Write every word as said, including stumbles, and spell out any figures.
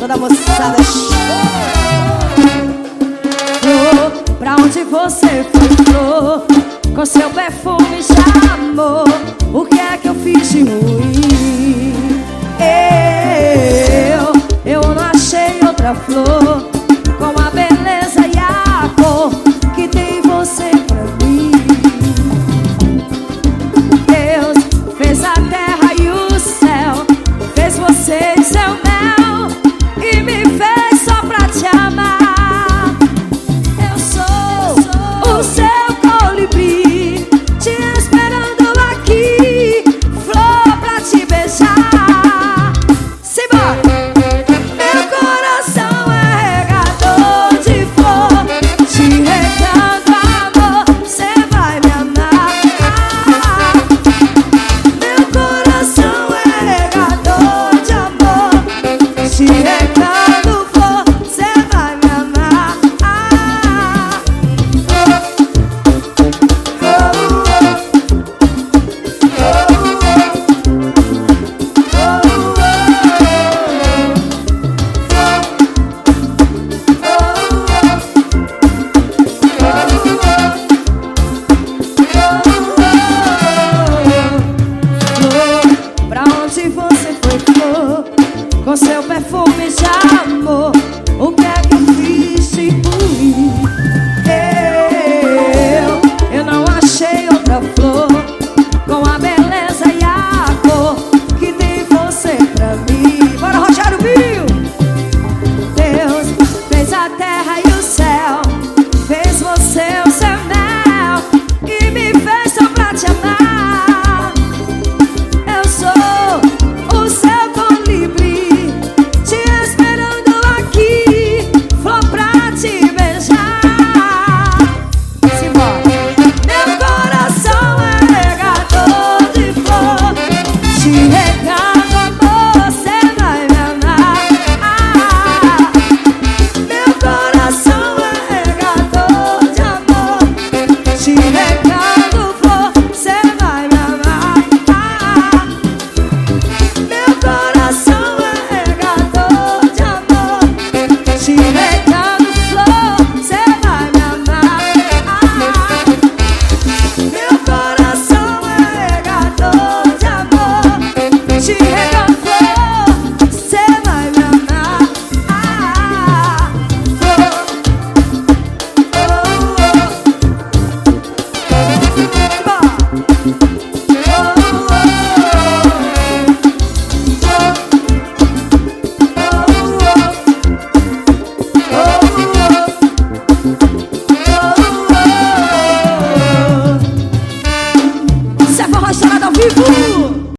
toda a moçada. Flor, pra onde você foi, flor? Com seu perfume de amor, o que é que eu fiz de ruim? Eu, eu não achei outra flor com a beleza e a cor que tem você pra mim. Deus fez a terra e o céu, fez você e seu mel, e me fez só pra te amar. Eu sou o seu colibri, te esperando aqui, flor pra te beijar. Simbora! Meu coração é regador de flor, te regando amor, cê vai me amar. Meu coração é regador de amor, te regando flor, cê vai me amar. Pra onde você foi, flor? Com seu perfume de amor, o que é que eu fiz de ruim? Eu, eu não achei outra flor com a beleza e a cor que tem você pra mim. Bora, Rogério Bill! Deus fez a terra e o céu, fez você o seu mel, e me fez só pra te amar. Eu sou o seu colibri, te esperando aqui, flor pra te beijar. Simbora! Meu coração é regador de flor, te regando amor, cê vai me amar. Meu coração é regador de amor, te regando flor, cê vai me amar. Meu coração é regador de amor, te regando flor, cê vai me amar. Meu coração é regador de amor, te regando